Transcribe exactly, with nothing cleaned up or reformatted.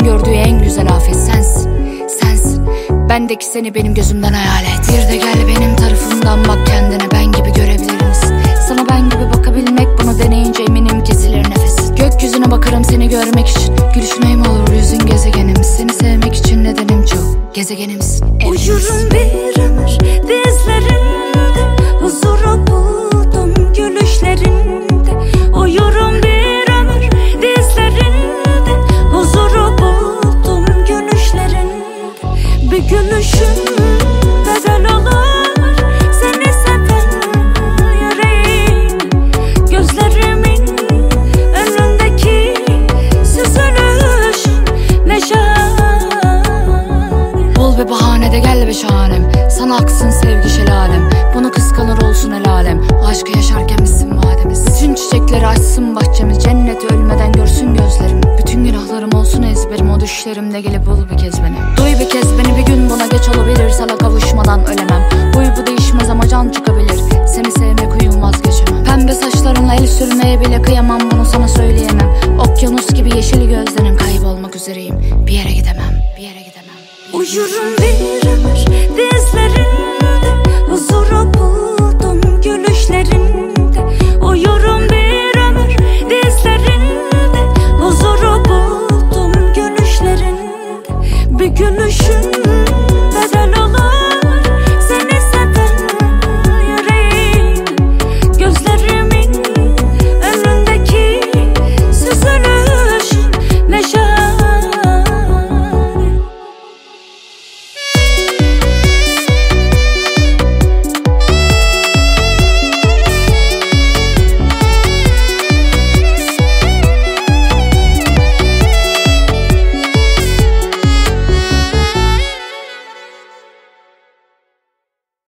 gördüğü en güzel afet sensin, sensin. Bendeki seni benim gözümden hayal et. Bir de gel benim tarafımdan bak kendine, ben gibi görebilir misin? Sana ben gibi bakabilmek, bunu deneyince eminim kesilir nefes. Gökyüzüne bakarım seni görmek için, gülüşmeyim olur yüzün gezegenim. Seni sevmek için nedenim çok, gezegenimiz evimiz. Uyurum bir ömür dizlerinde, huzuru buldum gülüşlerinde. Uyurum bir ömür dizlerinde, huzuru buldum gülüşlerinde. Bir gülüşün bedel olur seni seven yüreğim. Gözlerimin önündeki süzülüş ne şahane. Bul bir bahane de gel be şahanem, sana aksın sevgi şelalem. Bunu kıskanır olsun el alem, aşkı yaşarken misin vademiz. Bütün çiçekleri açsın bahçemiz, cenneti ölmeden görsün gözlerim. Bütün günahlarım olsun ezberim, o düşlerimde gelip bul bir kez beni. Duy bir kez beni, bir gün buna geç olabilir, sana kavuşmadan ölemem. Huy bu değişmez ama can çıkabilir, seni sevmek huyum vazgeçemem. Pembe saçlarınla el sürmeye bile kıyamam, bunu sana söyleyemem. Okyanus gibi yeşil gözlerin, kaybolmak üzereyim, bir yere gidemem, bir yere gidemem. Uyurum bir